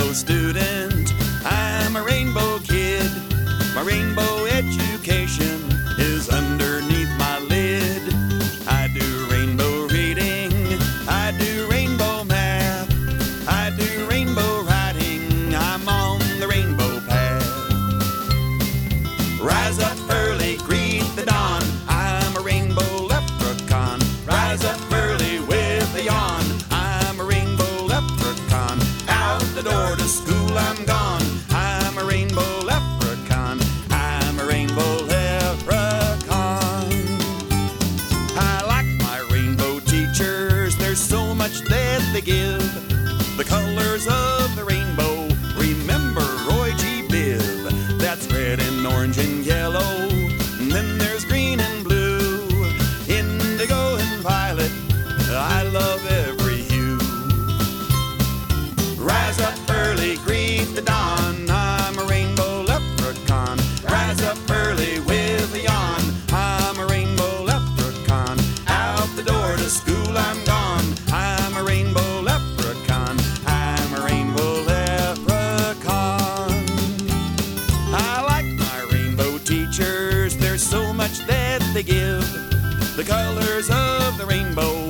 rainbow student. I'm a rainbow kid. My rainbow education is underneath my lid. I do rainbow reading. I do rainbow math. I do rainbow writing. I'm on the rainbow path. Rise up early, greet the dawn. I'm a rainbow leprechaun. Rise up early with a yawn. I'm a rainbow leprechaun. Out the door to school I'm gone. I'm a rainbow leprechaun. I'm a rainbow leprechaun. I like my rainbow teachers. There's so much that they give. The colors of the rainbow. Remember Roy G. Biv. That's red and orange and yellow. And then there's green and blue, indigo and violet. I love every hue. Rise up early, greet the dawn. I'm a rainbow leprechaun. Rise up early with a yawn. I'm a rainbow leprechaun. Out the door to school I'm gone. I'm a rainbow leprechaun. I'm a rainbow leprechaun. I like my rainbow teachers. There's so much that they give. The colors of the rainbow.